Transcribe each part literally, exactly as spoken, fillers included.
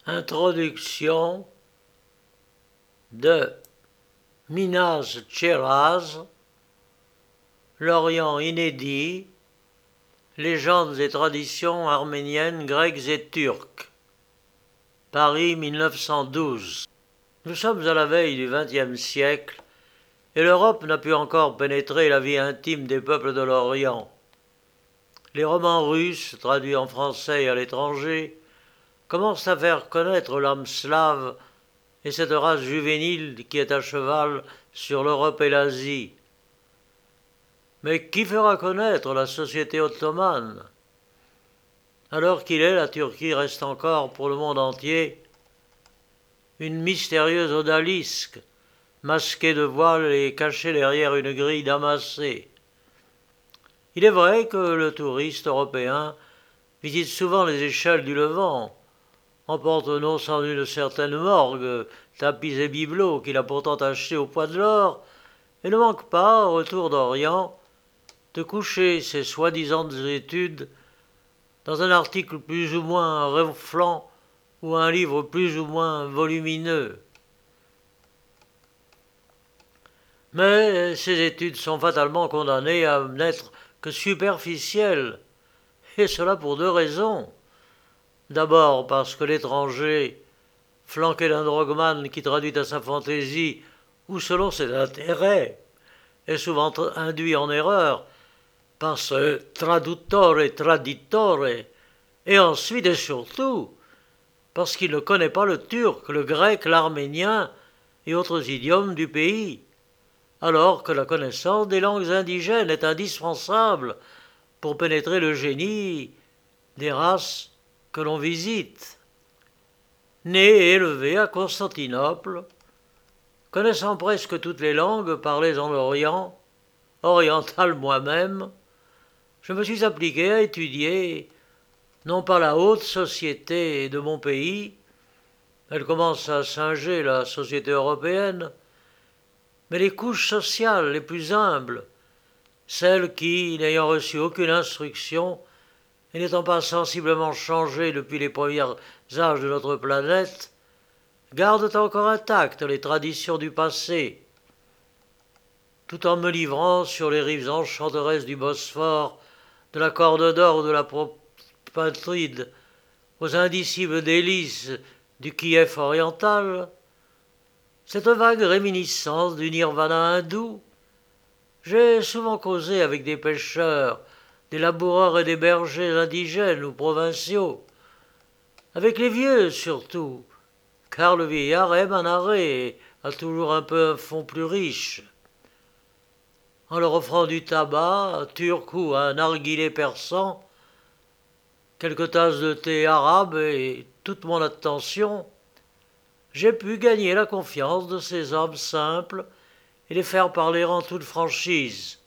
Introduction de Minas Gerais, l'Orient inédit, légendes et traditions arméniennes, grecques et turques. Paris mille neuf cent douze. Nous sommes à la veille du vingtième siècle et l'Europe n'a pu encore pénétrer la vie intime des peuples de l'Orient. Les romans russes, traduits en français et à l'étranger, commencent à faire connaître l'âme slave et cette race juvénile qui est à cheval sur l'Europe et l'Asie. Mais qui fera connaître la société ottomane? Alors qu'il est, la Turquie reste encore pour le monde entier une mystérieuse odalisque, masquée de voiles et cachée derrière une grille damassée. Il est vrai que le touriste européen visite souvent les échelles du Levant, emporte non sans une certaine morgue, tapis et bibelots qu'il a pourtant achetés au poids de l'or, et ne manque pas, au retour d'Orient, de coucher ses soi-disant études dans un article plus ou moins ronflant ou un livre plus ou moins volumineux. Mais ces études sont fatalement condamnées à n'être que superficielles, et cela pour deux raisons. D'abord parce que l'étranger, flanqué d'un drogman qui traduit à sa fantaisie ou selon ses intérêts, est souvent induit en erreur par ce traduttore traditore, et ensuite et surtout parce qu'il ne connaît pas le turc, le grec, l'arménien et autres idiomes du pays, alors que la connaissance des langues indigènes est indispensable pour pénétrer le génie des races que l'on visite. Né et élevé à Constantinople, connaissant presque toutes les langues parlées en Orient, oriental moi-même, je me suis appliqué à étudier non pas la haute société de mon pays, elle commence à singer la société européenne, mais les couches sociales les plus humbles, celles qui, n'ayant reçu aucune instruction et n'étant pas sensiblement changées depuis les premiers âges de notre planète, gardent encore intactes les traditions du passé, tout en me livrant sur les rives enchanteresses du Bosphore, de la Corne d'Or ou de la Propatride, aux indicibles délices du Kiev oriental, cette vague réminiscence du nirvana hindou. J'ai souvent causé avec des pêcheurs, des laboureurs et des bergers indigènes ou provinciaux, avec les vieux surtout, car le vieillard aime un arrêt et a toujours un peu un fond plus riche. En leur offrant du tabac, un turc ou un narguilé persan, quelques tasses de thé arabe et toute mon attention, j'ai pu gagner la confiance de ces hommes simples et les faire parler en toute franchise.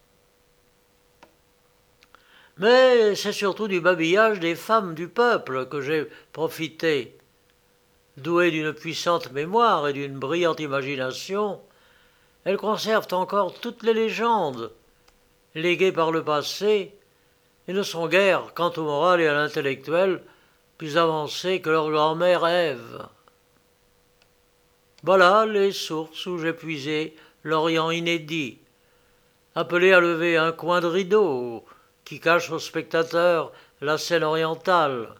Mais c'est surtout du babillage des femmes du peuple que j'ai profité. Douées d'une puissante mémoire et d'une brillante imagination, elles conservent encore toutes les légendes, léguées par le passé, et ne sont guère, quant au moral et à l'intellectuel, plus avancées que leur grand-mère Ève. Voilà les sources où j'ai puisé l'Orient inédit, appelé à lever un coin de rideau qui cache au spectateur la scène orientale.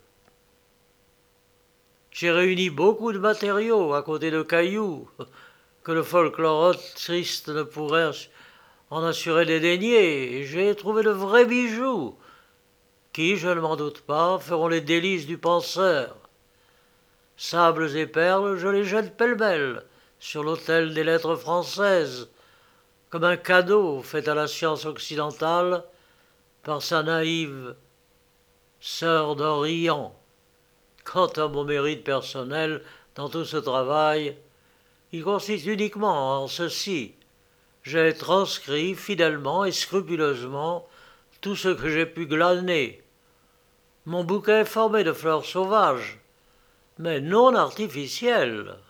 J'ai réuni beaucoup de matériaux à côté de cailloux que le folklore triste ne pourrait en assurer des deniers, et j'ai trouvé de vrais bijoux qui, je ne m'en doute pas, feront les délices du penseur. Sables et perles, je les jette pêle-mêle sur l'autel des lettres françaises, comme un cadeau fait à la science occidentale par sa naïve sœur d'Orient. Quant à mon mérite personnel dans tout ce travail, il consiste uniquement en ceci: j'ai transcrit fidèlement et scrupuleusement tout ce que j'ai pu glaner. Mon bouquet est formé de fleurs sauvages, mais non artificielles.